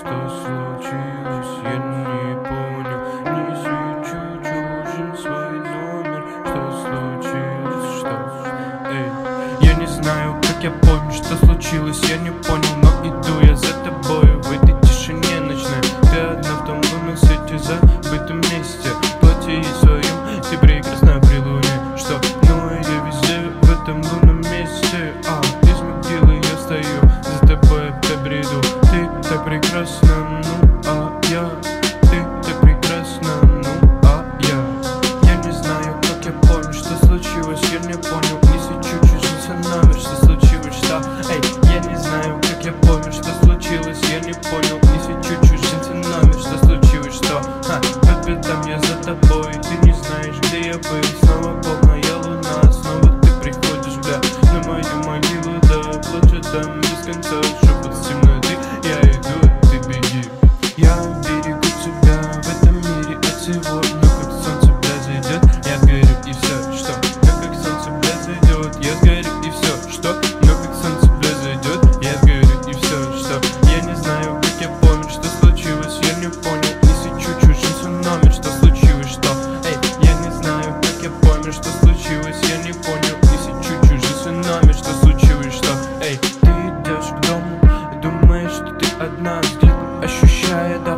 что случилось, я не понял. Не свечу чужим свой номер. Что случилось, что? Эй, я не знаю, как я помню, что случилось, я не понял, но иду я за тобой в этой тишине ночной. Ты одна в том лунном свете, забытом месте. Платье своем, ты прекрасна при луне. Что? Ну я везде в этом лунном месте. Из могилы я стою, за тобой опять бреду. Ты так прекрасна, ну я. Ты так прекрасна, ну я. Я не знаю, как я помню, что случилось, я не понял. Не свечу чужим номер, что случилось, что? Эй, я не знаю, как я помню, что случилось, я не понял. Не свечу чужим номер, что случилось, что? По пятам я за тобой, ты не знаешь, где я был. Снова полная луна, снова ты приходишь, бля, на мою могилу, да, плачу там без конца. Шепот темноты, я иду, ты беги. Я берегу тебя в этом мире от всего. Но как солнце, бля, зайдет, я сгорю и все, что? Но как солнце, бля, зайдет, я сгорю и все, что? Но как солнце, бля, зайдет, я сгорю и все, что? Я не знаю, как я помню, что случилось, я не понял. Не свечу чужим свой номер, что случилось, что? Эй, я не знаю, как я помню, что случилось, я не понял. Не свечу чужим свой номер, что случилось, что? Эй, ты идешь к дому, думаешь, что ты одна, взгляд ощущая, да,